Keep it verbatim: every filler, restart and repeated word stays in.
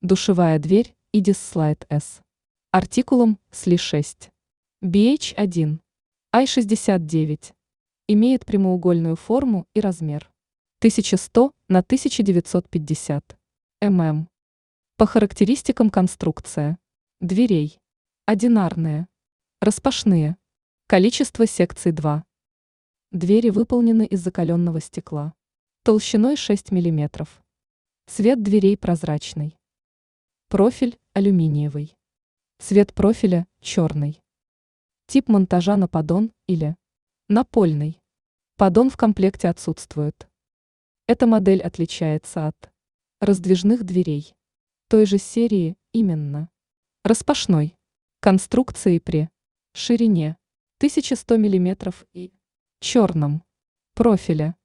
Душевая дверь Идис Slide S. Артикулум сли шесть. би эйч один. ай шестьдесят девять. Имеет прямоугольную форму и размер тысяча сто на тысяча девятьсот пятьдесят мм. По характеристикам конструкция дверей: одинарные, распашные. Количество секций два. Двери выполнены из закаленного стекла. Толщиной шесть миллиметров. Цвет дверей прозрачный. Профиль алюминиевый. Цвет профиля черный. Тип монтажа на поддон или напольный. Поддон в комплекте отсутствует. Эта модель отличается от раздвижных дверей той же серии, именно распашной конструкции при ширине тысяча сто миллиметров и черном профиле